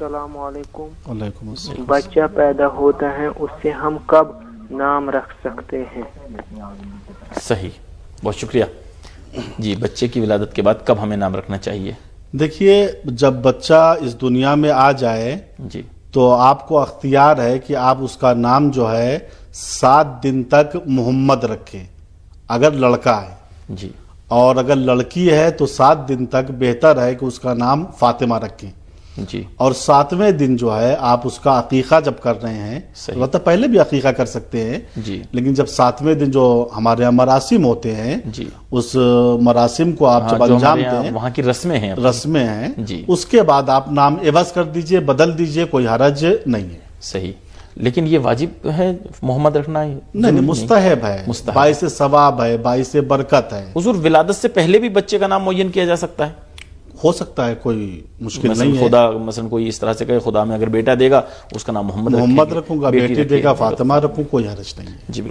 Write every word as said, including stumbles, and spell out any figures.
السلام علیکم. وعلیکم السلام. بچہ پیدا ہوتا ہے اس سے ہم کب نام رکھ سکتے ہیں؟ صحیح، بہت شکریہ. جی، بچے کی ولادت کے بعد کب ہمیں نام رکھنا چاہیے؟ دیکھیے، جب بچہ اس دنیا میں آ جائے جی تو آپ کو اختیار ہے کہ آپ اس کا نام جو ہے سات دن تک محمد رکھیں اگر لڑکا ہے، جی اور اگر لڑکی ہے تو سات دن تک بہتر ہے کہ اس کا نام فاطمہ رکھیں. جی اور ساتویں دن جو ہے آپ اس کا عقیقہ جب کر رہے ہیں، صحیح. البتہ پہلے بھی عقیقہ کر سکتے ہیں، جی لیکن جب ساتویں دن جو ہمارے یہاں مراسم ہوتے ہیں جی اس مراسم کو آپ ہاں، جب جو انجام ہمارے یہاں دیں، وہاں کی رسمیں ہیں اپنی. رسمیں ہیں، جی اس کے بعد آپ نام عوض کر دیجئے، بدل دیجئے، کوئی حرج نہیں ہے. صحیح. لیکن یہ واجب ہے محمد رکھنا؟ نہیں نہیں، مستحب ہے، مستحب. باعث ثواب ہے، باعث برکت ہے. حضور، ولادت سے پہلے بھی بچے کا نام معین کیا جا سکتا ہے؟ ہو سکتا ہے، کوئی مشکل مثلا نہیں ہے. خدا مثلا کوئی اس طرح سے کہے خدا میں اگر بیٹا دے گا اس کا نام محمد محمد رکھیں گے، رکھوں گا، بیٹی بیٹی دے رکھیں گا گے. فاطمہ رکھوں، کوئی حرج نہیں ہے. جی بالکل.